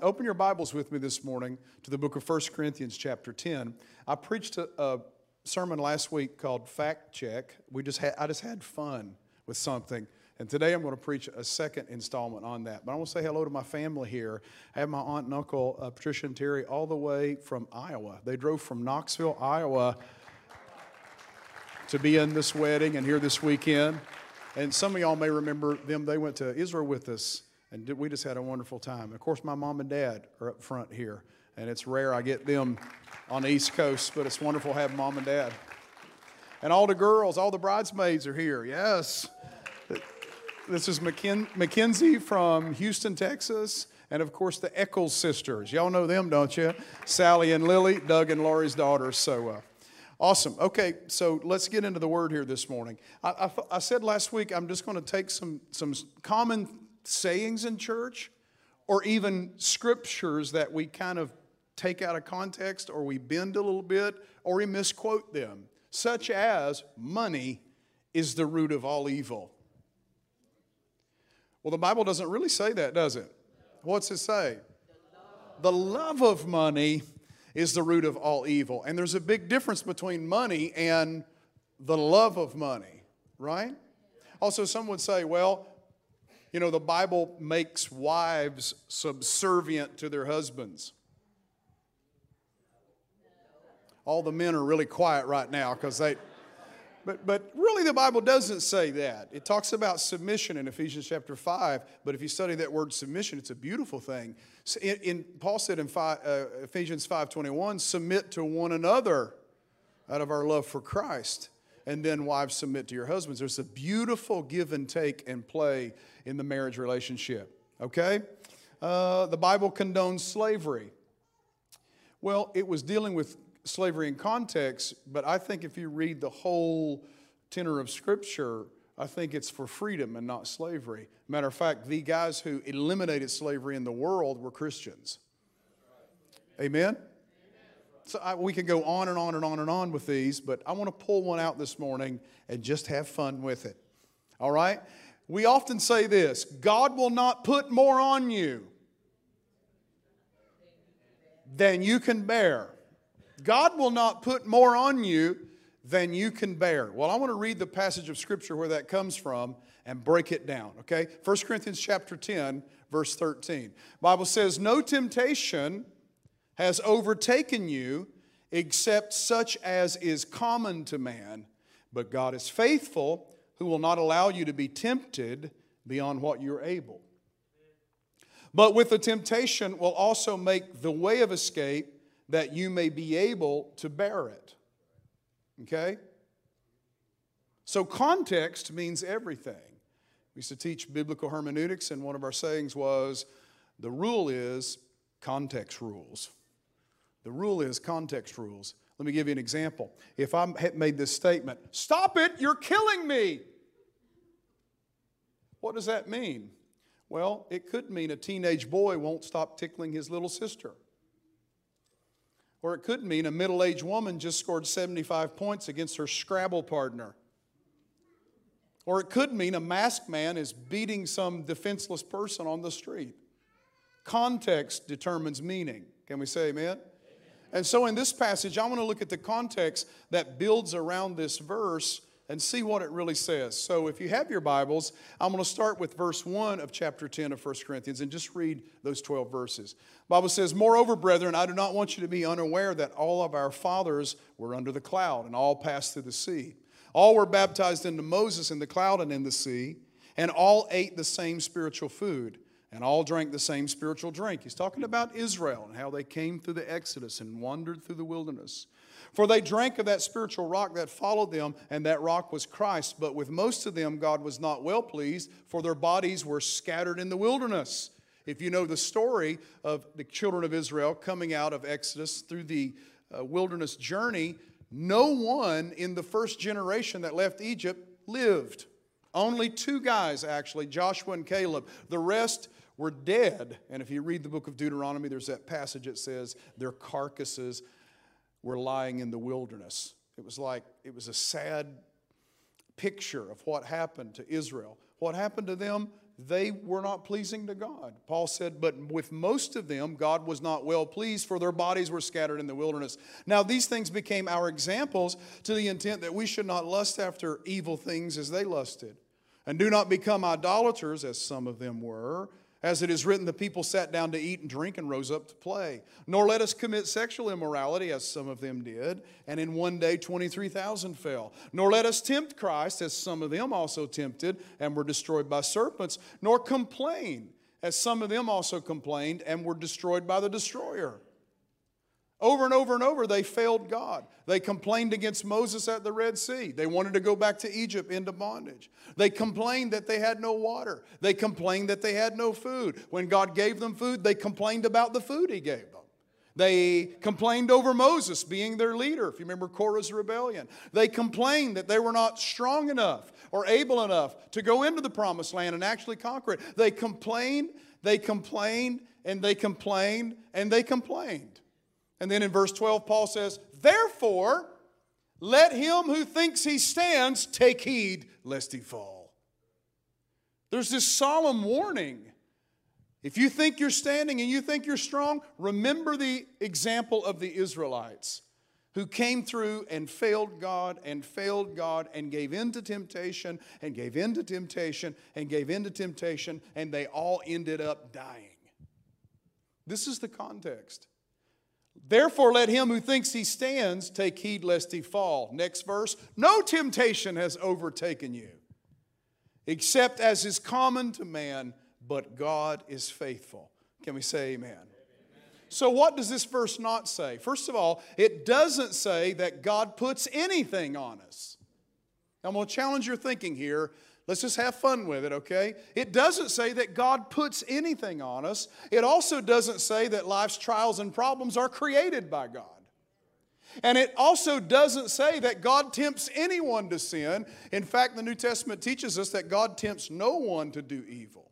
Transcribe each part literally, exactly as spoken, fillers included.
open your Bibles with me this morning to the book of First Corinthians chapter ten. I preached a, a sermon last week called Fact Check. We just had, I just had fun with something. And today I'm going to preach a second installment on that. But I want to say hello to my family here. I have my aunt and uncle, uh, Patricia and Terry, all the way from Iowa. They drove from Knoxville, Iowa to be in this wedding and here this weekend. And some of y'all may remember them. They went to Israel with us. And we just had a wonderful time. Of course, my mom and dad are up front here. And it's rare I get them on the East Coast, but it's wonderful having mom and dad. And all the girls, all the bridesmaids are here. Yes. This is McKin- Mackenzie from Houston, Texas. And, of course, the Eccles sisters. Y'all know them, don't you? Sally and Lily, Doug and Lori's daughters. So, uh, awesome. Okay, so let's get into the Word here this morning. I, I, I said last week I'm just going to take some, some common sayings in church, or even scriptures that we kind of take out of context, or we bend a little bit, or we misquote them, such as money is the root of all evil. Well, the Bible doesn't really say that, does it? What's it say? The love of money is the root of all evil. And there's a big difference between money and the love of money, right? Also, some would say, well, you know, the Bible makes wives subservient to their husbands. All the men are really quiet right now because they, but, but really the Bible doesn't say that. It talks about submission in Ephesians chapter five, but if you study that word submission, it's a beautiful thing. In, in Paul said in five, uh, Ephesians five twenty-one, submit to one another out of our love for Christ. And then wives, submit to your husbands. There's a beautiful give and take and play in the marriage relationship. Okay? Uh, the Bible condones slavery. Well, it was dealing with slavery in context, but I think if you read the whole tenor of Scripture, I think it's for freedom and not slavery. Matter of fact, the guys who eliminated slavery in the world were Christians. Amen? So I, we can go on and on and on and on with these, but I want to pull one out this morning and just have fun with it. All right? We often say this, God will not put more on you than you can bear. God will not put more on you than you can bear. Well, I want to read the passage of Scripture where that comes from and break it down, okay? First Corinthians chapter ten, verse thirteen. The Bible says, no temptation has overtaken you except such as is common to man. But God is faithful, who will not allow you to be tempted beyond what you're able. But with the temptation will also make the way of escape that you may be able to bear it. Okay? So context means everything. We used to teach biblical hermeneutics, and one of our sayings was, the rule is context rules. The rule is context rules. Let me give you an example. If I had made this statement, stop it, you're killing me. What does that mean? Well, it could mean a teenage boy won't stop tickling his little sister. Or it could mean a middle-aged woman just scored seventy-five points against her Scrabble partner. Or it could mean a masked man is beating some defenseless person on the street. Context determines meaning. Can we say amen? And so in this passage, I want to look at the context that builds around this verse and see what it really says. So if you have your Bibles, I'm going to start with verse one of chapter ten of First Corinthians and just read those twelve verses. The Bible says, moreover, brethren, I do not want you to be unaware that all of our fathers were under the cloud and all passed through the sea. All were baptized into Moses in the cloud and in the sea, and all ate the same spiritual food. And all drank the same spiritual drink. He's talking about Israel and how they came through the Exodus and wandered through the wilderness. For they drank of that spiritual rock that followed them, and that rock was Christ. But with most of them God was not well pleased, for their bodies were scattered in the wilderness. If you know the story of the children of Israel coming out of Exodus through the uh, wilderness journey, no one in the first generation that left Egypt lived. Only two guys, actually, Joshua and Caleb. The rest were dead. And if you read the book of Deuteronomy, there's that passage that says their carcasses were lying in the wilderness. It was like, it was a sad picture of what happened to Israel. What happened to them? they were not pleasing to God. Paul said, but with most of them, God was not well pleased, for their bodies were scattered in the wilderness. Now these things became our examples to the intent that we should not lust after evil things as they lusted. And do not become idolaters, as some of them were. As it is written, the people sat down to eat and drink and rose up to play. Nor let us commit sexual immorality, as some of them did, and in one day twenty-three thousand fell. Nor let us tempt Christ, as some of them also tempted and were destroyed by serpents. Nor complain, as some of them also complained and were destroyed by the destroyer. Over and over and over, they failed God. They complained against Moses at the Red Sea. They wanted to go back to Egypt into bondage. They complained that they had no water. They complained that they had no food. When God gave them food, they complained about the food He gave them. They complained over Moses being their leader, if you remember Korah's rebellion. They complained that they were not strong enough or able enough to go into the promised land and actually conquer it. They complained, they complained, and they complained, and they complained. And then in verse twelve, Paul says, therefore, let him who thinks he stands take heed lest he fall. There's this solemn warning. If you think you're standing and you think you're strong, remember the example of the Israelites who came through and failed God and failed God and gave in to temptation and gave in to temptation and gave in to temptation, and they all ended up dying. This is the context. Therefore, let him who thinks he stands take heed lest he fall. Next verse. No temptation has overtaken you, except as is common to man, but God is faithful. Can we say amen? Amen? So what does this verse not say? First of all, it doesn't say that God puts anything on us. I'm going to challenge your thinking here. Let's just have fun with it, okay? It doesn't say that God puts anything on us. It also doesn't say that life's trials and problems are created by God. And it also doesn't say that God tempts anyone to sin. In fact, the New Testament teaches us that God tempts no one to do evil.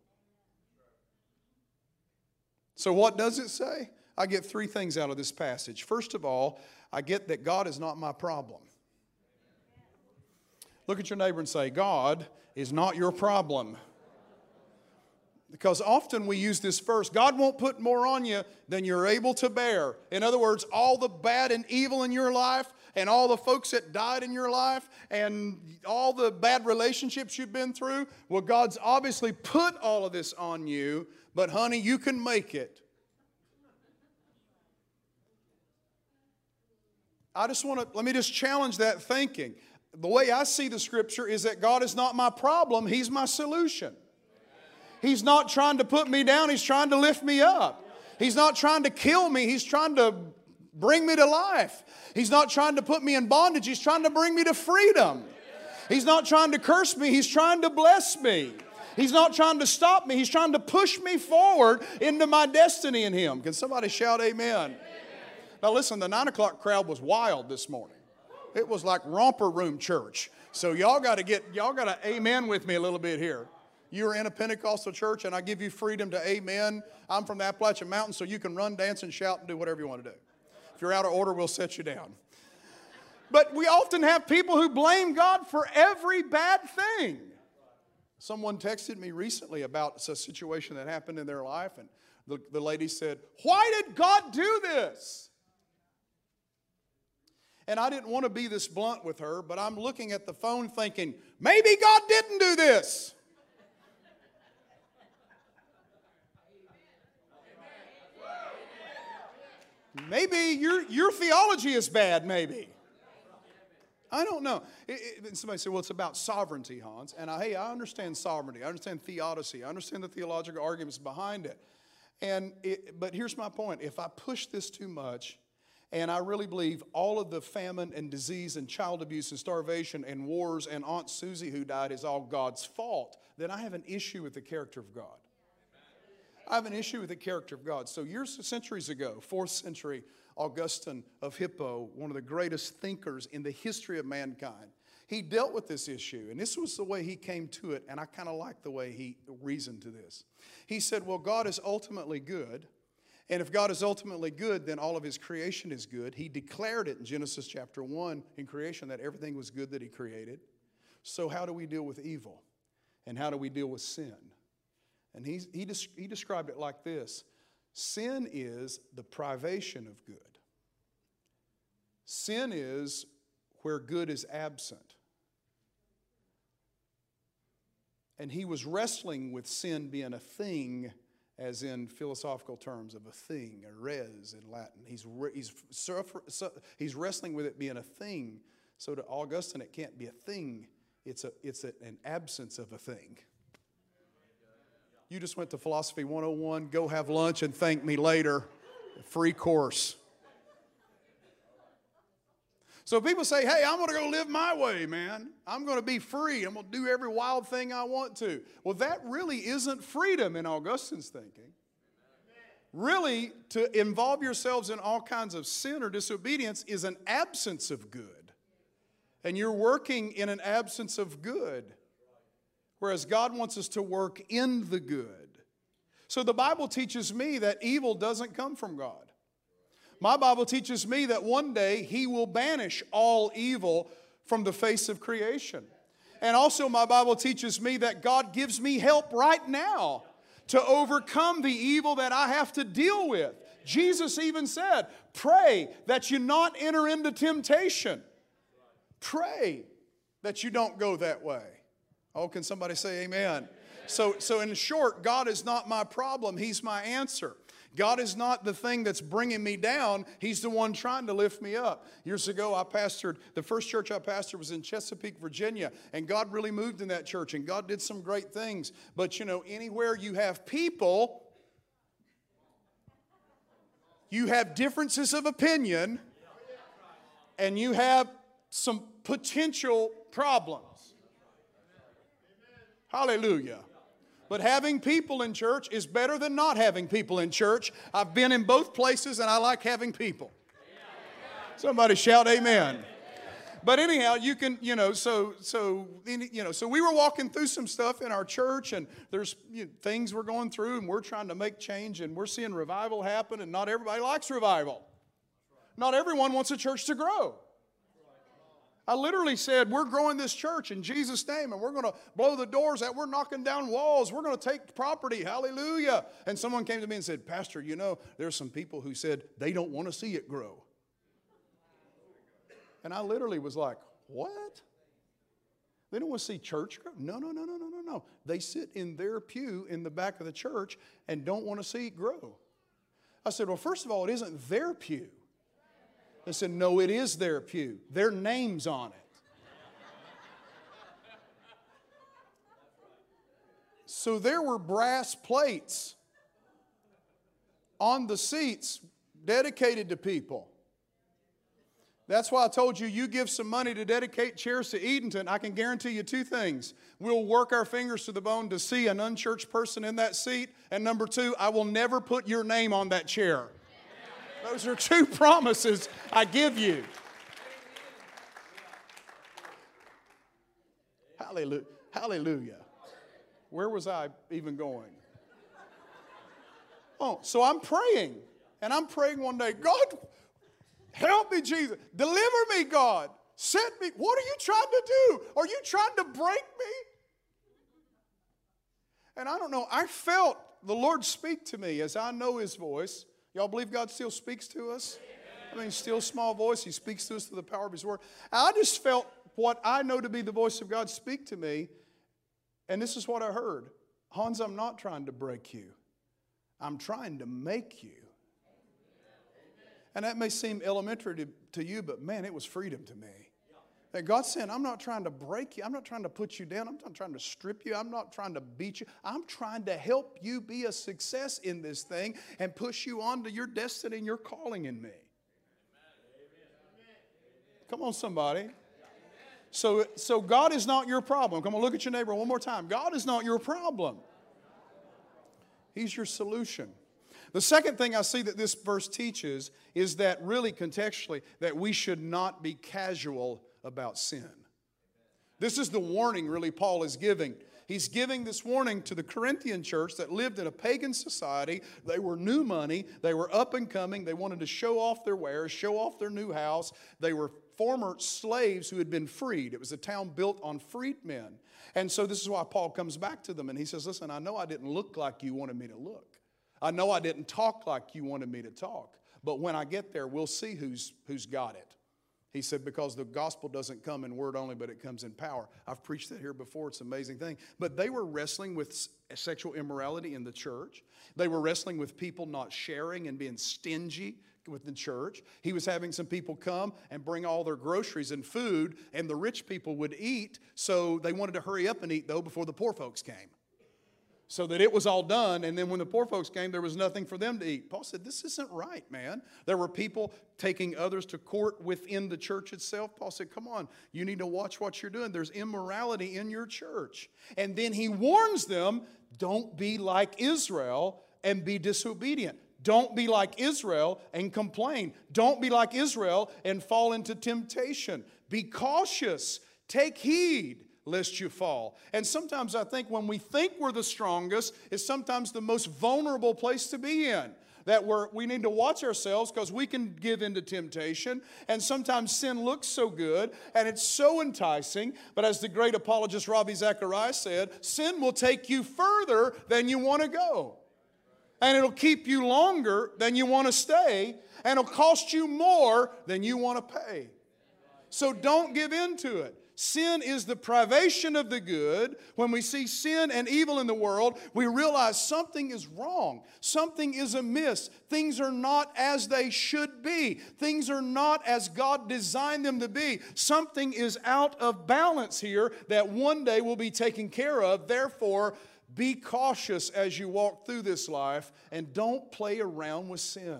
So what does it say? I get three things out of this passage. First of all, I get that God is not my problem. Look at your neighbor and say, God is not your problem. Because often we use this verse, God won't put more on you than you're able to bear. In other words, all the bad and evil in your life, and all the folks that died in your life, and all the bad relationships you've been through, well, God's obviously put all of this on you, but honey, you can make it. I just want to, let me just challenge that thinking. The way I see the Scripture is that God is not my problem, He's my solution. He's not trying to put me down, He's trying to lift me up. He's not trying to kill me, He's trying to bring me to life. He's not trying to put me in bondage, He's trying to bring me to freedom. He's not trying to curse me, He's trying to bless me. He's not trying to stop me, He's trying to push me forward into my destiny in Him. Can somebody shout amen? Now listen, the nine o'clock crowd was wild this morning. It was like romper room church. So y'all got to get, y'all got to amen with me a little bit here. You're in a Pentecostal church and I give you freedom to amen. I'm from the Appalachian Mountains, so you can run, dance, and shout and do whatever you want to do. If you're out of order, we'll set you down. But we often have people who blame God for every bad thing. Someone texted me recently about a situation that happened in their life, and the, the lady said, "Why did God do this?" And I didn't want to be this blunt with her, but I'm looking at the phone thinking, maybe God didn't do this. Maybe your, your theology is bad, maybe. I don't know. It, it, somebody said, well, it's about sovereignty, Hans. And I, hey, I understand sovereignty. I understand theodicy. I understand the theological arguments behind it. And it, but here's my point. If I push this too much, and I really believe all of the famine and disease and child abuse and starvation and wars and Aunt Susie who died is all God's fault, then I have an issue with the character of God. I have an issue with the character of God. So years, centuries ago, fourth century, Augustine of Hippo, one of the greatest thinkers in the history of mankind, he dealt with this issue. And this was the way he came to it, and I kind of like the way he reasoned to this. He said, well, God is ultimately good. And if God is ultimately good, then all of His creation is good. He declared it in Genesis chapter one in creation that everything was good that He created. So how do we deal with evil? And how do we deal with sin? And he, he, he described it like this. Sin is the privation of good. Sin is where good is absent. And he was wrestling with sin being a thing, as in philosophical terms of a thing, a res in Latin. He's, he's, suffer, he's wrestling with it being a thing. So to Augustine, it can't be a thing. It's, a, it's a, an absence of a thing. You just went to Philosophy one oh one. Go have lunch and thank me later. Free course. So people say, hey, I'm going to go live my way, man. I'm going to be free. I'm going to do every wild thing I want to. Well, that really isn't freedom in Augustine's thinking. Really, to involve yourselves in all kinds of sin or disobedience is an absence of good. And you're working in an absence of good. Whereas God wants us to work in the good. So the Bible teaches me that evil doesn't come from God. My Bible teaches me that one day He will banish all evil from the face of creation. And also my Bible teaches me that God gives me help right now to overcome the evil that I have to deal with. Jesus even said, pray that you not enter into temptation. Pray that you don't go that way. Oh, can somebody say amen? So, so in short, God is not my problem. He's my answer. God is not the thing that's bringing me down. He's the one trying to lift me up. Years ago, I pastored, the first church I pastored was in Chesapeake, Virginia, and God really moved in that church, and God did some great things. But, you know, anywhere you have people, you have differences of opinion, and you have some potential problems. Hallelujah. But having people in church is better than not having people in church. I've been in both places and I like having people. Somebody shout amen. But anyhow, you can, you know, so, so, you know, so we were walking through some stuff in our church, and there's you know, things we're going through, and we're trying to make change, and we're seeing revival happen, and not everybody likes revival. Not everyone wants a church to grow. I literally said, we're growing this church in Jesus' name, and we're going to blow the doors out. We're knocking down walls. We're going to take property. Hallelujah. And someone came to me and said, Pastor, you know, there's some people who said they don't want to see it grow. And I literally was like, what? They don't want to see church grow? No, no, no, no, no, no, no. They sit in their pew in the back of the church and don't want to see it grow. I said, well, first of all, it isn't their pew. They said, no, it is their pew. Their name's on it. So there were brass plates on the seats dedicated to people. That's why I told you, you give some money to dedicate chairs to Edenton, I can guarantee you two things. We'll work our fingers to the bone to see an unchurched person in that seat. And number two, I will never put your name on that chair. Those are two promises I give you. Hallelujah. Hallelujah. Where was I even going? Oh, so I'm praying. And I'm praying one day, God, help me, Jesus. Deliver me, God. Set me. What are you trying to do? Are you trying to break me? And I don't know. I felt the Lord speak to me as I know His voice. Y'all believe God still speaks to us? I mean, still small voice. He speaks to us through the power of His word. I just felt what I know to be the voice of God speak to me. And this is what I heard. Hans, I'm not trying to break you. I'm trying to make you. And that may seem elementary to, to you, but man, it was freedom to me. That God's saying, I'm not trying to break you. I'm not trying to put you down. I'm not trying to strip you. I'm not trying to beat you. I'm trying to help you be a success in this thing and push you on to your destiny and your calling in me. Come on, somebody. So, so God is not your problem. Come on, look at your neighbor one more time. God is not your problem. He's your solution. The second thing I see that this verse teaches is that really contextually that we should not be casual about sin. This is the warning really Paul is giving. He's giving this warning to the Corinthian church that lived in a pagan society. They were new money. They were up and coming. They wanted to show off their wares, show off their new house. They were former slaves who had been freed. It was a town built on freedmen. And so this is why Paul comes back to them and he says, listen, I know I didn't look like you wanted me to look. I know I didn't talk like you wanted me to talk. But when I get there, we'll see who's, who's got it. He said, because the gospel doesn't come in word only, but it comes in power. I've preached that here before. It's an amazing thing. But they were wrestling with sexual immorality in the church. They were wrestling with people not sharing and being stingy with the church. He was having some people come and bring all their groceries and food, and the rich people would eat. So they wanted to hurry up and eat, though, before the poor folks came, so that it was all done, and then when the poor folks came, there was nothing for them to eat. Paul said, this isn't right, man. There were people taking others to court within the church itself. Paul said, come on, you need to watch what you're doing. There's immorality in your church. And then he warns them, don't be like Israel and be disobedient. Don't be like Israel and complain. Don't be like Israel and fall into temptation. Be cautious. Take heed lest you fall. And sometimes I think when we think we're the strongest, it's sometimes the most vulnerable place to be in. That we're, we need to watch ourselves because we can give into temptation. And sometimes sin looks so good and it's so enticing. But as the great apologist Ravi Zacharias said, sin will take you further than you want to go. And it'll keep you longer than you want to stay. And it'll cost you more than you want to pay. So don't give in to it. Sin is the privation of the good. When we see sin and evil in the world, we realize something is wrong. Something is amiss. Things are not as they should be. Things are not as God designed them to be. Something is out of balance here that one day will be taken care of. Therefore, be cautious as you walk through this life and don't play around with sin.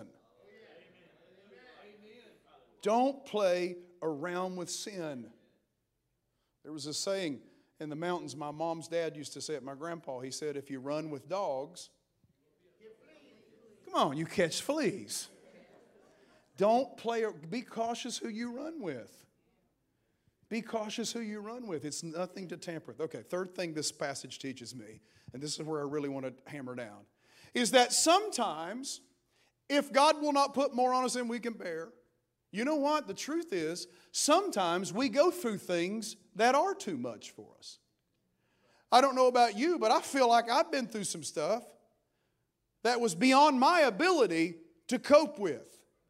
Don't play around with sin. There was a saying in the mountains my mom's dad used to say it, my grandpa. He said, if you run with dogs, come on, you catch fleas. Don't play, be cautious who you run with. Be cautious who you run with. It's nothing to tamper with. Okay, third thing this passage teaches me, and this is where I really want to hammer down, is that sometimes if God will not put more on us than we can bear, you know what? The truth is, sometimes we go through things that are too much for us. I don't know about you, but I feel like I've been through some stuff that was beyond my ability to cope with.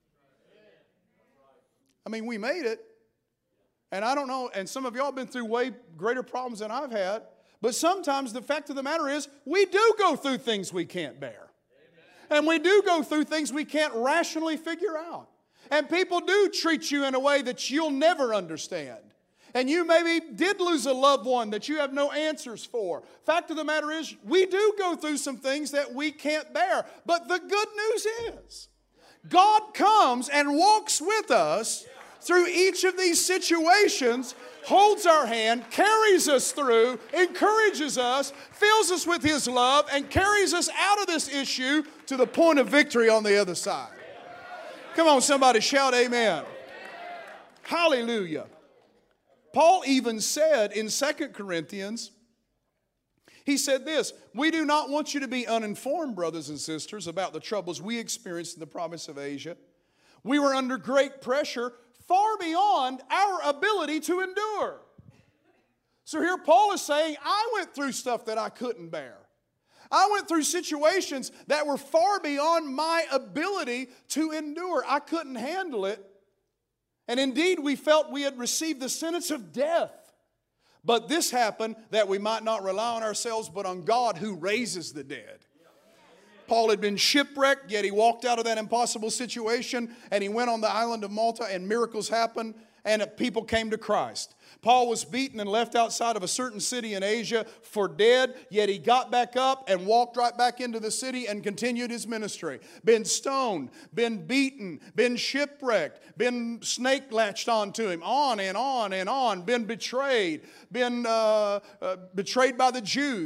I mean, we made it. And I don't know, and some of y'all have been through way greater problems than I've had. But sometimes the fact of the matter is, we do go through things we can't bear. And we do go through things we can't rationally figure out. And people do treat you in a way that you'll never understand. And you maybe did lose a loved one that you have no answers for. Fact of the matter is, we do go through some things that we can't bear. But the good news is, God comes and walks with us through each of these situations, holds our hand, carries us through, encourages us, fills us with His love, and carries us out of this issue to the point of victory on the other side. Come on, somebody shout amen. Hallelujah. Paul even said in Second Corinthians, he said this, we do not want you to be uninformed, brothers and sisters, about the troubles we experienced in the province of Asia. We were under great pressure, far beyond our ability to endure. So here Paul is saying, I went through stuff that I couldn't bear. I went through situations that were far beyond my ability to endure. I couldn't handle it. And indeed, we felt we had received the sentence of death. But this happened that we might not rely on ourselves, but on God who raises the dead. Paul had been shipwrecked, yet he walked out of that impossible situation, and he went on the island of Malta, and miracles happened, and people came to Christ. Paul was beaten and left outside of a certain city in Asia for dead, yet he got back up and walked right back into the city and continued his ministry. Been stoned, been beaten, been shipwrecked, been snake latched onto him, on and on and on, been betrayed, been uh, uh, betrayed by the Jews.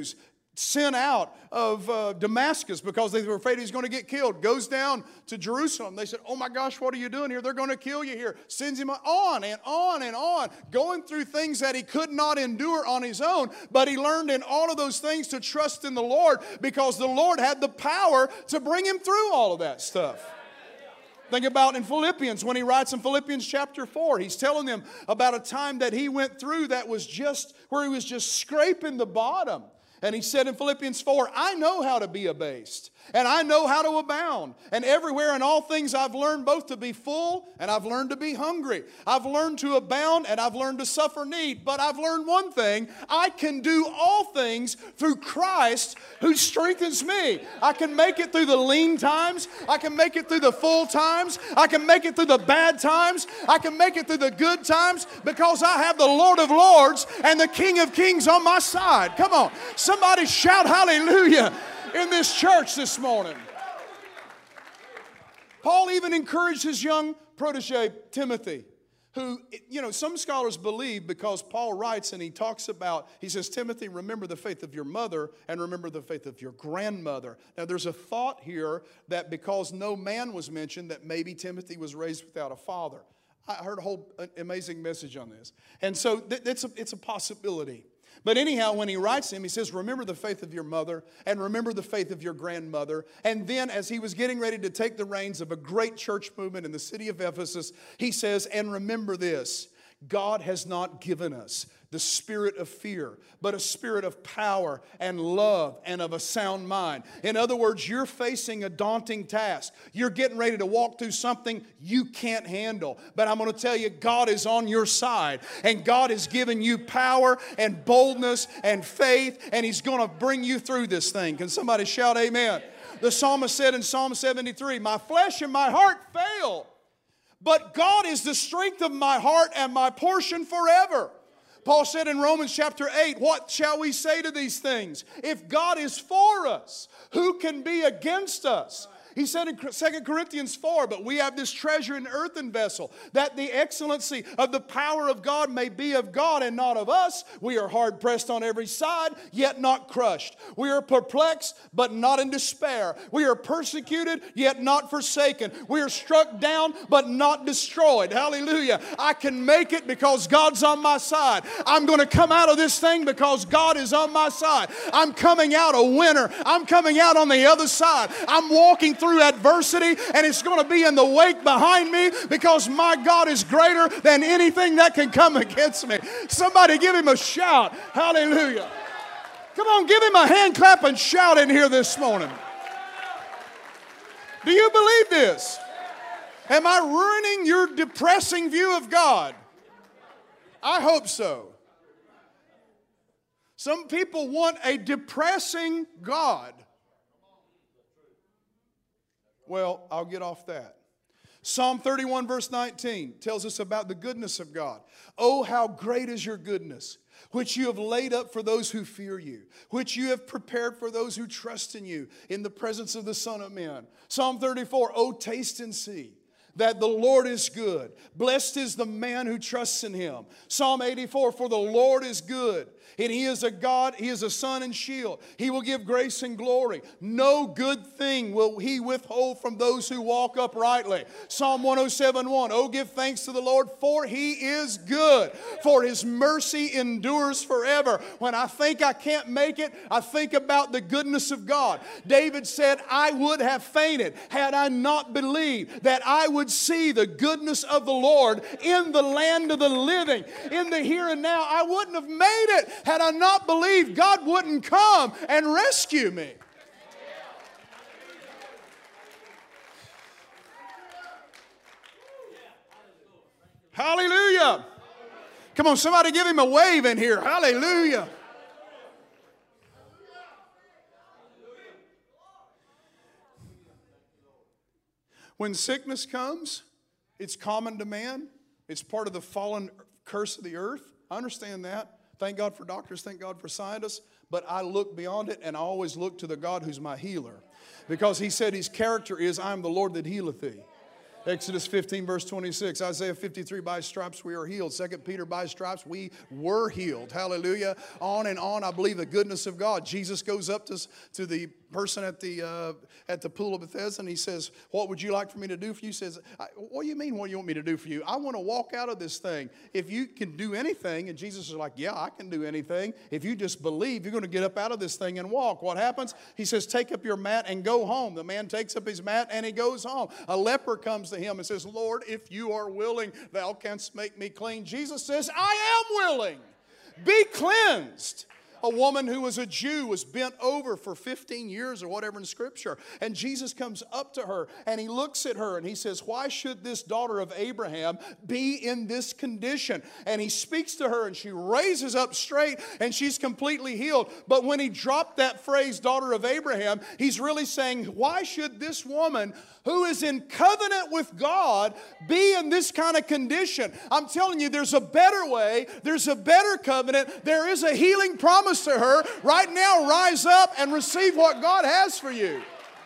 sent out of uh, Damascus because they were afraid he was going to get killed. Goes down to Jerusalem. They said, oh my gosh, what are you doing here? They're going to kill you here. Sends him on and on and on, going through things that he could not endure on his own. But he learned in all of those things to trust in the Lord because the Lord had the power to bring him through all of that stuff. Think about in Philippians, when he writes in Philippians chapter four, he's telling them about a time that he went through that was just, where he was just scraping the bottom. And he said in Philippians four, I know how to be abased, and I know how to abound. And everywhere in all things I've learned both to be full and I've learned to be hungry. I've learned to abound and I've learned to suffer need. But I've learned one thing, I can do all things through Christ who strengthens me. I can make it through the lean times. I can make it through the full times. I can make it through the bad times. I can make it through the good times because I have the Lord of Lords and the King of Kings on my side. Come on. Somebody shout hallelujah in this church this morning. Paul even encouraged his young protege, Timothy, who, you know, some scholars believe because Paul writes and he talks about, he says, Timothy, remember the faith of your mother and remember the faith of your grandmother. Now, there's a thought here that because no man was mentioned, that maybe Timothy was raised without a father. I heard a whole amazing message on this. And so it's a, it's a possibility. But anyhow, when he writes him, he says, remember the faith of your mother and remember the faith of your grandmother. And then as he was getting ready to take the reins of a great church movement in the city of Ephesus, he says, and remember this, God has not given us the spirit of fear, but a spirit of power and love and of a sound mind. In other words, you're facing a daunting task. You're getting ready to walk through something you can't handle. But I'm going to tell you, God is on your side. And God has given you power and boldness and faith. And He's going to bring you through this thing. Can somebody shout amen? The psalmist said in Psalm seventy-three, my flesh and my heart fail, but God is the strength of my heart and my portion forever. Paul said in Romans chapter eight, what shall we say to these things? If God is for us, who can be against us? He said in Second Corinthians four, but we have this treasure in earthen vessel, that the excellency of the power of God may be of God and not of us. We are hard pressed on every side, yet not crushed. We are perplexed, but not in despair. We are persecuted, yet not forsaken. We are struck down, but not destroyed. Hallelujah. I can make it because God's on my side. I'm going to come out of this thing because God is on my side. I'm coming out a winner. I'm coming out on the other side. I'm walking through adversity, and it's going to be in the wake behind me because my God is greater than anything that can come against me. Somebody give Him a shout. Hallelujah. Come on, give Him a hand clap and shout in here this morning. Do you believe this? Am I ruining your depressing view of God? I hope so. Some people want a depressing God. Well, I'll get off that. Psalm thirty-one verse nineteen tells us about the goodness of God. Oh, how great is your goodness, which you have laid up for those who fear you, which you have prepared for those who trust in you in the presence of the Son of Man. Psalm thirty-four, oh, taste and see that the Lord is good. Blessed is the man who trusts in Him. Psalm eighty-four, for the Lord is good, and He is a God, He is a sun and shield. He will give grace and glory. No good thing will He withhold from those who walk uprightly. Psalm one oh seven one, oh, give thanks to the Lord, for He is good, for His mercy endures forever. When I think I can't make it, I think about the goodness of God. David said, I would have fainted had I not believed that I would see the goodness of the Lord in the land of the living. In the here and now, I wouldn't have made it had I not believed God wouldn't come and rescue me. Hallelujah. Come on, somebody give Him a wave in here. Hallelujah. When sickness comes, it's common to man. It's part of the fallen curse of the earth. I understand that. Thank God for doctors. Thank God for scientists. But I look beyond it, and I always look to the God who's my healer. Because He said His character is, I am the Lord that healeth thee. Exodus fifteen, verse twenty-six. Isaiah fifty-three, by stripes we are healed. Second Peter, by stripes we were healed. Hallelujah. On and on, I believe the goodness of God. Jesus goes up to, to the person at the uh, at the pool of Bethesda, and he says, what would you like for me to do for you? He says, what do you mean, what do you want me to do for you? I want to walk out of this thing. If you can do anything, and Jesus is like, yeah, I can do anything. If you just believe, you're going to get up out of this thing and walk. What happens? He says, take up your mat and go home. The man takes up his mat and he goes home. A leper comes to him and says, Lord, if you are willing, thou canst make me clean. Jesus says, I am willing. Be cleansed. A woman who was a Jew was bent over for fifteen years or whatever in Scripture. And Jesus comes up to her and he looks at her and he says, why should this daughter of Abraham be in this condition? And he speaks to her and she raises up straight and she's completely healed. But when he dropped that phrase, daughter of Abraham, he's really saying, why should this woman who is in covenant with God be in this kind of condition? I'm telling you, there's a better way. There's a better covenant. There is a healing promise to her. Right now, rise up and receive what God has for you.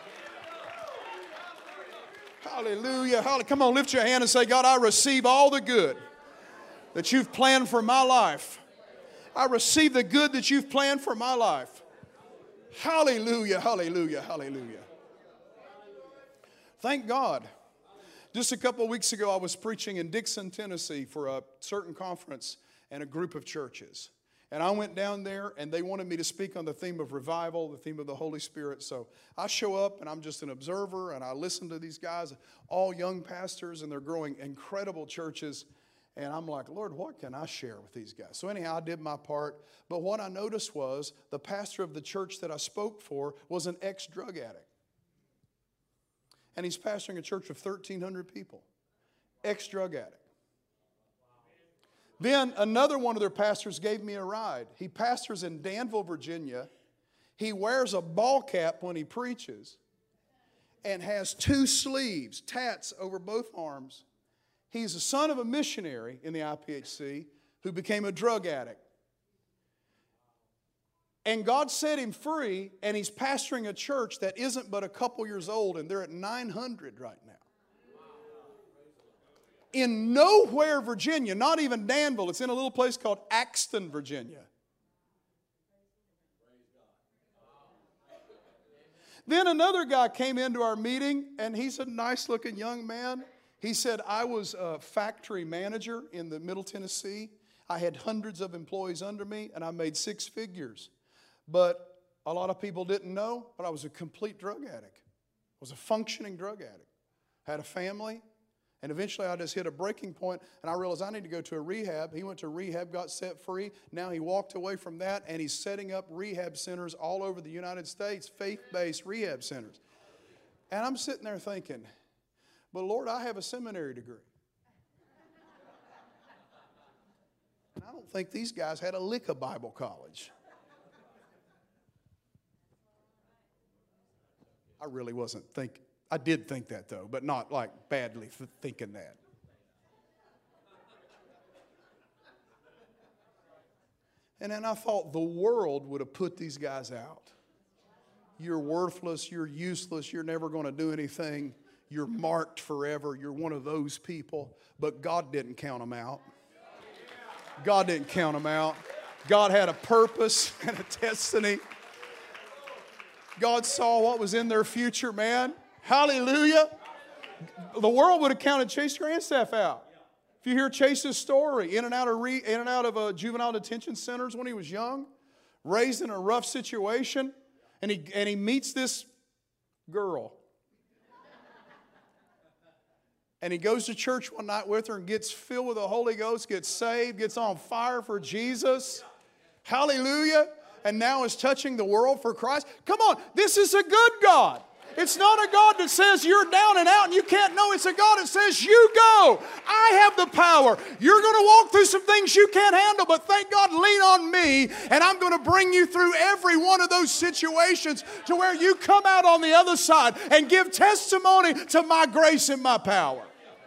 Hallelujah. Hallelujah. Come on, lift your hand and say, God, I receive all the good that you've planned for my life. I receive the good that you've planned for my life. Hallelujah. Hallelujah. Hallelujah. Thank God. Just a couple of weeks ago, I was preaching in Dixon, Tennessee for a certain conference and a group of churches. And I went down there, and they wanted me to speak on the theme of revival, the theme of the Holy Spirit. So I show up, and I'm just an observer, and I listen to these guys, all young pastors, and they're growing incredible churches. And I'm like, Lord, what can I share with these guys? So anyhow, I did my part. But what I noticed was the pastor of the church that I spoke for was an ex-drug addict. And he's pastoring a church of thirteen hundred people. Ex-drug addict. Then another one of their pastors gave me a ride. He pastors in Danville, Virginia. He wears a ball cap when he preaches and has two sleeves, tats over both arms. He's the son of a missionary in the I P H C who became a drug addict. And God set him free, and he's pastoring a church that isn't but a couple years old, and they're at nine hundred right now. In nowhere, Virginia, not even Danville. It's in a little place called Axton, Virginia. Then another guy came into our meeting, and he's a nice-looking young man. He said, I was a factory manager in the Middle Tennessee. I had hundreds of employees under me, and I made six figures. But a lot of people didn't know, but I was a complete drug addict. I was a functioning drug addict. Had a family. And eventually I just hit a breaking point, and I realized I need to go to a rehab. He went to rehab, got set free. Now he walked away from that, and he's setting up rehab centers all over the United States, faith-based rehab centers. And I'm sitting there thinking, but Lord, I have a seminary degree. And I don't think these guys had a lick of Bible college. I really wasn't thinking. I did think that, though, but not like badly th- thinking that. And then I thought the world would have put these guys out. You're worthless. You're useless. You're never going to do anything. You're marked forever. You're one of those people. But God didn't count them out. God didn't count them out. God had a purpose and a destiny. God saw what was in their future, man. Hallelujah. The world would have counted Chase Grandstaff out. If you hear Chase's story, in and out of re, in and out of uh, juvenile detention centers when he was young, raised in a rough situation, and he and he meets this girl. And he goes to church one night with her and gets filled with the Holy Ghost, gets saved, gets on fire for Jesus. Hallelujah. And now is touching the world for Christ. Come on, this is a good God. It's not a God that says you're down and out and you can't know. It's a God that says you go. I have the power. You're going to walk through some things you can't handle, but thank God, lean on me, and I'm going to bring you through every one of those situations to where you come out on the other side and give testimony to my grace and my power.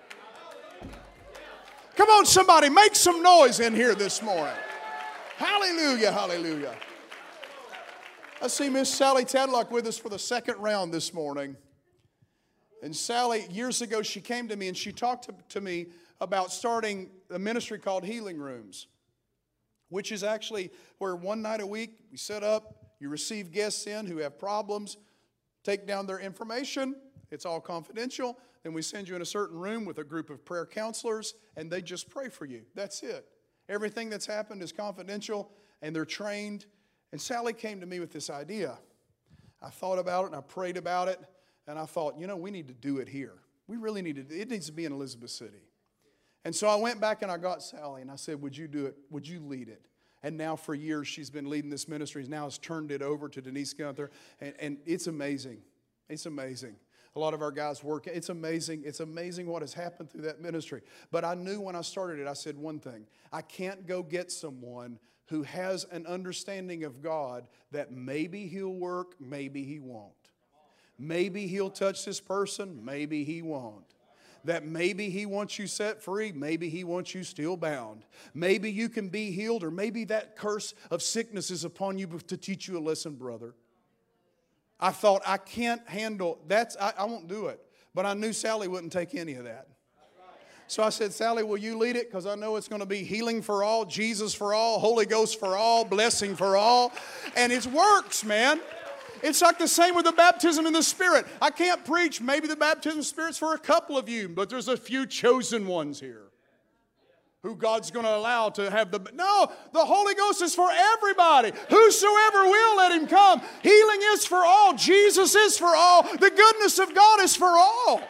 Come on, somebody, make some noise in here this morning. Hallelujah, hallelujah. I see Miss Sally Tadlock with us for the second round this morning. And Sally, years ago, she came to me and she talked to, to me about starting a ministry called Healing Rooms, which is actually where one night a week we set up, you receive guests in who have problems, take down their information, it's all confidential, then we send you in a certain room with a group of prayer counselors, and they just pray for you. That's it. Everything that's happened is confidential, and they're trained. And Sally came to me with this idea. I thought about it, and I prayed about it, and I thought, you know, we need to do it here. We really need to. It needs to be in Elizabeth City. And so I went back and I got Sally, and I said, would you do it? Would you lead it? And now for years she's been leading this ministry. Now has turned it over to Denise Gunther, and, and it's amazing. It's amazing. A lot of our guys work. It's amazing. It's amazing what has happened through that ministry. But I knew when I started it, I said one thing. I can't go get someone who has an understanding of God that maybe he'll work, maybe he won't. Maybe he'll touch this person, maybe he won't. That maybe he wants you set free, maybe he wants you still bound. Maybe you can be healed, or maybe that curse of sickness is upon you to teach you a lesson, brother. I thought, I can't handle, that's, I, I won't do it. But I knew Sally wouldn't take any of that. So I said, Sally, will you lead it? Because I know it's going to be healing for all, Jesus for all, Holy Ghost for all, blessing for all. And it works, man. It's like the same with the baptism in the Spirit. I can't preach maybe the baptism of the Spirit's for a couple of you, but there's a few chosen ones here who God's going to allow to have the... No, the Holy Ghost is for everybody. Whosoever will, let him come. Healing is for all. Jesus is for all. The goodness of God is for all.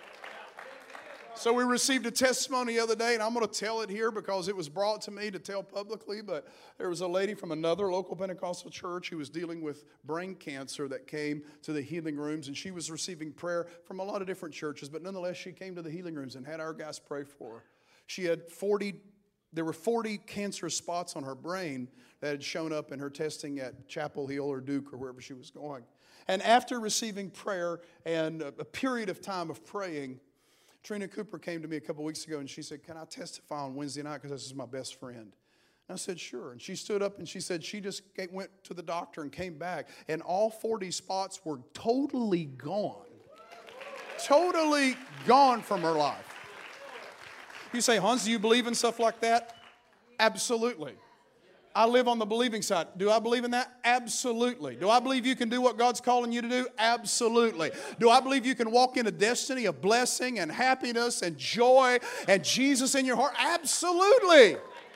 So we received a testimony the other day, and I'm going to tell it here because it was brought to me to tell publicly, but there was a lady from another local Pentecostal church who was dealing with brain cancer that came to the healing rooms, and she was receiving prayer from a lot of different churches, but nonetheless, she came to the healing rooms and had our guys pray for her. She had forty, there were forty cancerous spots on her brain that had shown up in her testing at Chapel Hill or Duke or wherever she was going. And after receiving prayer and a period of time of praying, Trina Cooper came to me a couple weeks ago and she said, can I testify on Wednesday night because this is my best friend? And I said, sure. And she stood up and she said she just went to the doctor and came back, and all forty spots were totally gone. Totally gone from her life. You say, Hans, do you believe in stuff like that? Absolutely. I live on the believing side. Do I believe in that? Absolutely. Do I believe you can do what God's calling you to do? Absolutely. Do I believe you can walk in a destiny of blessing and happiness and joy and Jesus in your heart? Absolutely.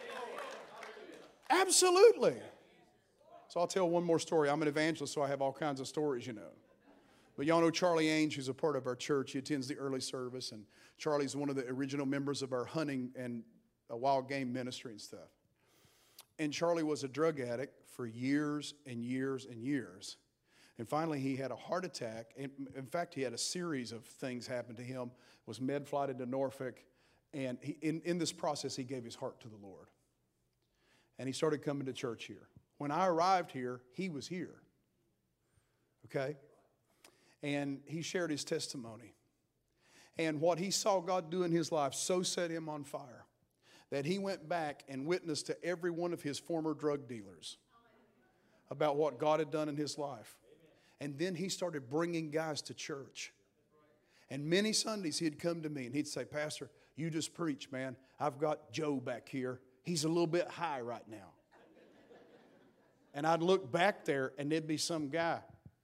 Absolutely. So I'll tell one more story. I'm an evangelist, so I have all kinds of stories, you know. But y'all know Charlie Ainge, who's a part of our church. He attends the early service, and Charlie's one of the original members of our hunting and a wild game ministry and stuff. And Charlie was a drug addict for years and years and years. And finally, he had a heart attack. And in fact, he had a series of things happen to him. Was med flighted to Norfolk. And he, in, in this process, he gave his heart to the Lord. And he started coming to church here. When I arrived here, he was here. Okay? And he shared his testimony. And what he saw God do in his life so set him on fire that he went back and witnessed to every one of his former drug dealers about what God had done in his life. And then he started bringing guys to church. And many Sundays he'd come to me and he'd say, Pastor, you just preach, man. I've got Joe back here. He's a little bit high right now. And I'd look back there and there'd be some guy.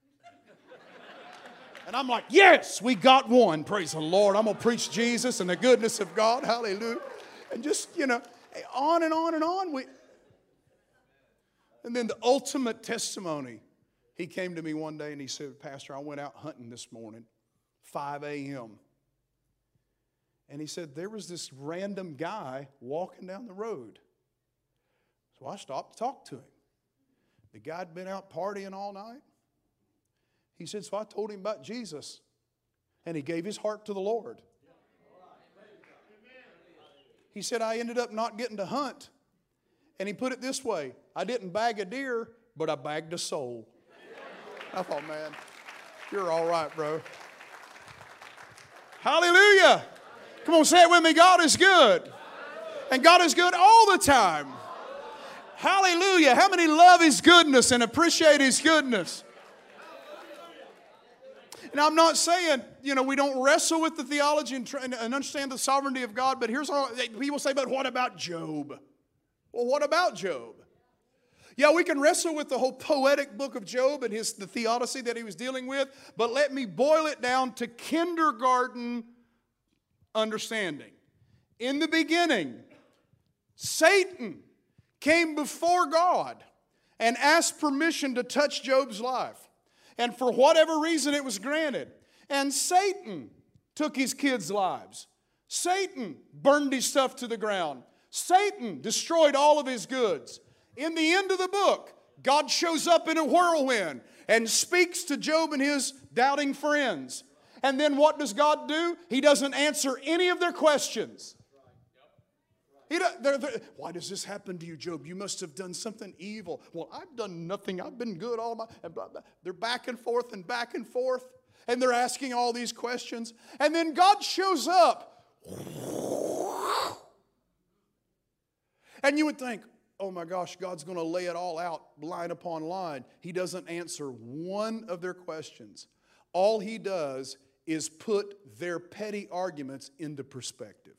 And I'm like, yes, we got one. Praise the Lord. I'm going to preach Jesus and the goodness of God. Hallelujah. And just, you know, on and on and on. We, and then the ultimate testimony. He came to me one day and he said, Pastor, I went out hunting this morning, five a.m. And he said, there was this random guy walking down the road. So I stopped to talk to him. The guy had been out partying all night. He said, so I told him about Jesus. And he gave his heart to the Lord. He said, I ended up not getting to hunt. And he put it this way, I didn't bag a deer, but I bagged a soul. I thought, man, you're all right, bro. Hallelujah. Come on, say it with me. God is good. And God is good all the time. Hallelujah. How many love His goodness and appreciate His goodness? And I'm not saying, you know, we don't wrestle with the theology and, try, and understand the sovereignty of God, but here's all people say, but what about Job? Well, what about Job? Yeah, we can wrestle with the whole poetic book of Job and his the theodicy that he was dealing with, but let me boil it down to kindergarten understanding. In the beginning, Satan came before God and asked permission to touch Job's life. And for whatever reason, it was granted. And Satan took his kids' lives. Satan burned his stuff to the ground. Satan destroyed all of his goods. In the end of the book, God shows up in a whirlwind and speaks to Job and his doubting friends. And then what does God do? He doesn't answer any of their questions. He they're, they're, Why does this happen to you, Job? You must have done something evil. Well, I've done nothing. I've been good all my... And blah, blah. They're back and forth and back and forth. And they're asking all these questions. And then God shows up. And you would think, oh my gosh, God's going to lay it all out line upon line. He doesn't answer one of their questions. All he does is put their petty arguments into perspective.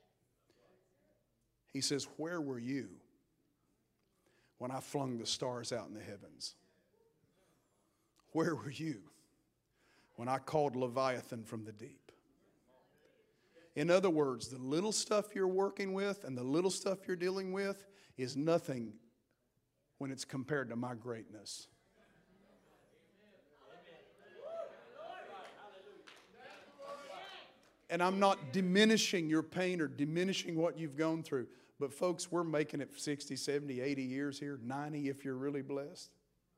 He says, where were you when I flung the stars out in the heavens? Where were you when I called Leviathan from the deep? In other words, the little stuff you're working with and the little stuff you're dealing with is nothing when it's compared to my greatness. And I'm not diminishing your pain or diminishing what you've gone through. But folks, we're making it sixty, seventy, eighty years here, ninety if you're really blessed.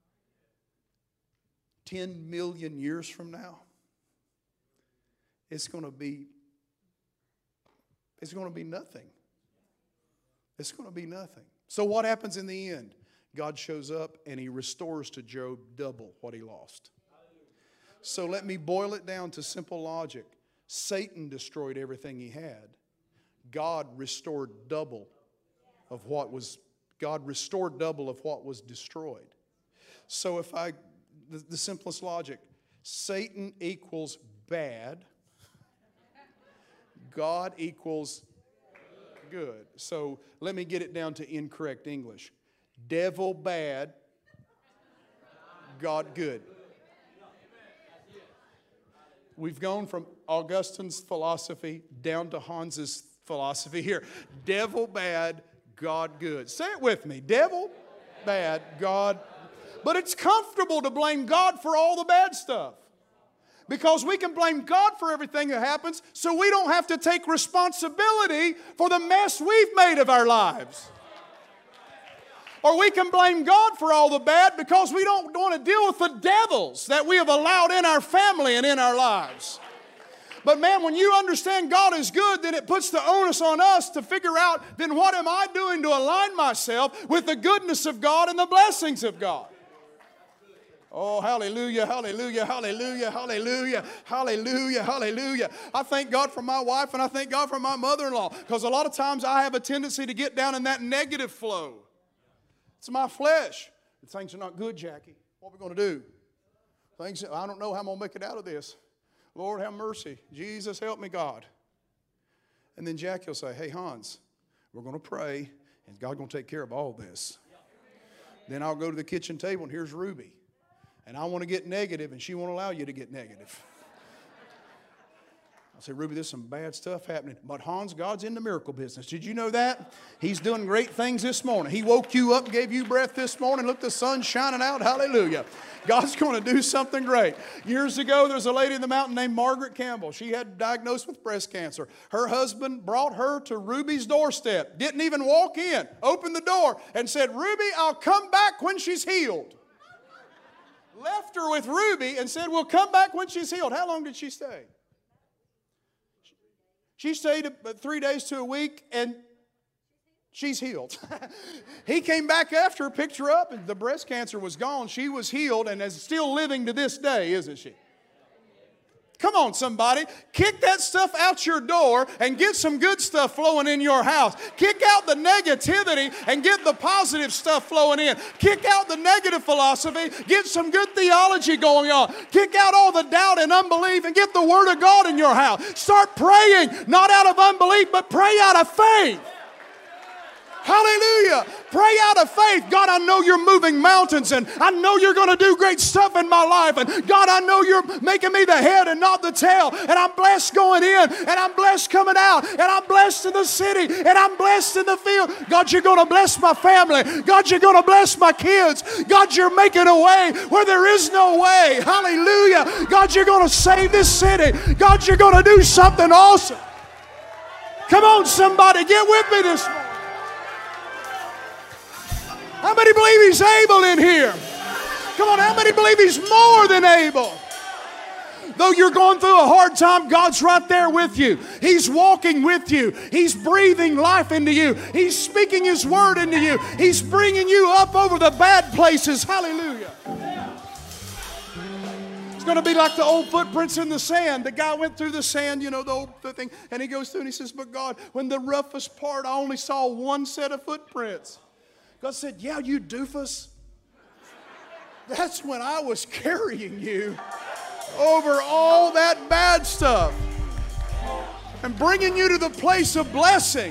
ten million years from now, it's going to be, it's going to be nothing. It's going to be nothing. So what happens in the end? God shows up and he restores to Job double what he lost. So let me boil it down to simple logic. Satan destroyed everything he had. God restored double of what was, God restored double of what was destroyed. So if I, the, the simplest logic, Satan equals bad, God equals good. So let me get it down to incorrect English. Devil bad, God good. We've gone from Augustine's philosophy down to Hans's philosophy here. Devil bad, God good. Say it with me. Devil bad, God. But it's comfortable to blame God for all the bad stuff. Because we can blame God for everything that happens, so we don't have to take responsibility for the mess we've made of our lives. Or we can blame God for all the bad because we don't want to deal with the devils that we have allowed in our family and in our lives. But man, when you understand God is good, then it puts the onus on us to figure out, then what am I doing to align myself with the goodness of God and the blessings of God? Oh, hallelujah, hallelujah, hallelujah, hallelujah, hallelujah, hallelujah. I thank God for my wife and I thank God for my mother-in-law, because a lot of times I have a tendency to get down in that negative flow. It's my flesh. Things are not good, Jackie. What are we going to do? Things, I don't know how I'm going to make it out of this. Lord, have mercy. Jesus, help me, God. And then Jackie will say, hey, Hans, we're going to pray, and God's going to take care of all this. Then I'll go to the kitchen table, and here's Ruby. And I want to get negative, and she won't allow you to get negative. I say, Ruby, there's some bad stuff happening. But Hans, God's in the miracle business. Did you know that? He's doing great things this morning. He woke you up, gave you breath this morning. Look, the sun's shining out. Hallelujah. God's going to do something great. Years ago, there's a lady in the mountain named Margaret Campbell. She had diagnosed with breast cancer. Her husband brought her to Ruby's doorstep. Didn't even walk in. Opened the door and said, Ruby, I'll come back when she's healed. Left her with Ruby and said, we'll come back when she's healed. How long did she stay? She stayed three days to a week, and she's healed. He came back after her, picked her up, and the breast cancer was gone. She was healed and is still living to this day, isn't she? Come on, somebody. Kick that stuff out your door and get some good stuff flowing in your house. Kick out the negativity and get the positive stuff flowing in. Kick out the negative philosophy. Get some good theology going on. Kick out all the doubt and unbelief and get the Word of God in your house. Start praying, not out of unbelief, but pray out of faith. Hallelujah. Pray out of faith. God, I know you're moving mountains, and I know you're going to do great stuff in my life. And God, I know you're making me the head and not the tail. And I'm blessed going in, and I'm blessed coming out, and I'm blessed in the city, and I'm blessed in the field. God, you're going to bless my family. God, you're going to bless my kids. God, you're making a way where there is no way. Hallelujah. God, you're going to save this city. God, you're going to do something awesome. Come on, somebody, get with me this morning. How many believe He's able in here? Come on, how many believe He's more than able? Though you're going through a hard time, God's right there with you. He's walking with you. He's breathing life into you. He's speaking His word into you. He's bringing you up over the bad places. Hallelujah. It's going to be like the old footprints in the sand. The guy went through the sand, you know, the old thing, and he goes through and he says, but God, when the roughest part, I only saw one set of footprints. God said, yeah, you doofus. That's when I was carrying you over all that bad stuff and bringing you to the place of blessing.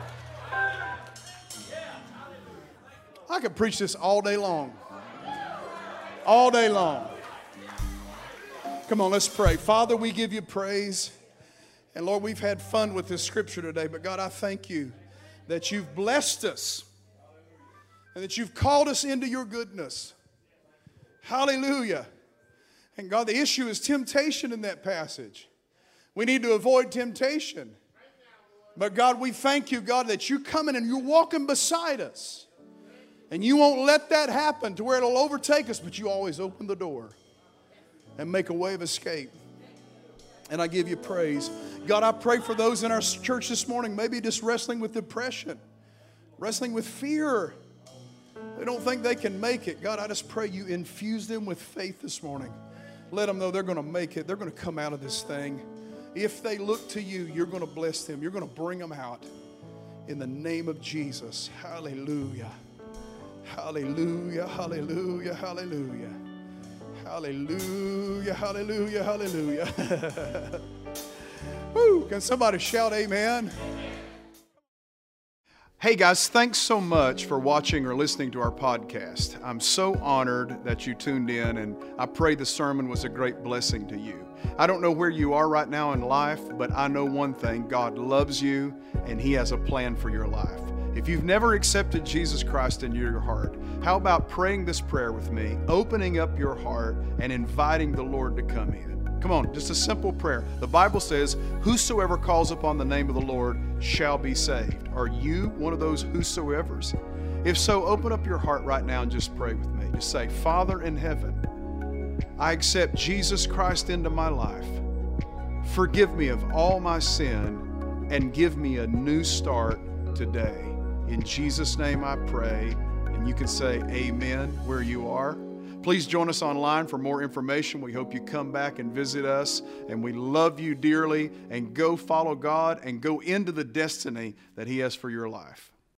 I could preach this all day long. All day long. Come on, let's pray. Father, we give you praise. And Lord, we've had fun with this scripture today. But God, I thank you that you've blessed us. And that you've called us into your goodness. Hallelujah. And God, the issue is temptation in that passage. We need to avoid temptation. But God, we thank you, God, that you're coming and you're walking beside us. And you won't let that happen to where it'll overtake us, but you always open the door and make a way of escape. And I give you praise. God, I pray for those in our church this morning, maybe just wrestling with depression, wrestling with fear. They don't think they can make it. God, I just pray you infuse them with faith this morning. Let them know they're going to make it. They're going to come out of this thing. If they look to you, you're going to bless them. You're going to bring them out in the name of Jesus. Hallelujah. Hallelujah. Hallelujah. Hallelujah. Hallelujah. Hallelujah. Hallelujah. Woo, can somebody shout amen? Hey guys, thanks so much for watching or listening to our podcast. I'm so honored that you tuned in, and I pray the sermon was a great blessing to you. I don't know where you are right now in life, but I know one thing: God loves you and He has a plan for your life. If you've never accepted Jesus Christ into your heart, how about praying this prayer with me, opening up your heart and inviting the Lord to come in? Come on, just a simple prayer. The Bible says, whosoever calls upon the name of the Lord shall be saved. Are you one of those whosoevers? If so, open up your heart right now and just pray with me. Just say, Father in heaven, I accept Jesus Christ into my life. Forgive me of all my sin and give me a new start today. In Jesus' name I pray. And you can say amen where you are. Please join us online for more information. We hope you come back and visit us. And we love you dearly. And go follow God and go into the destiny that He has for your life.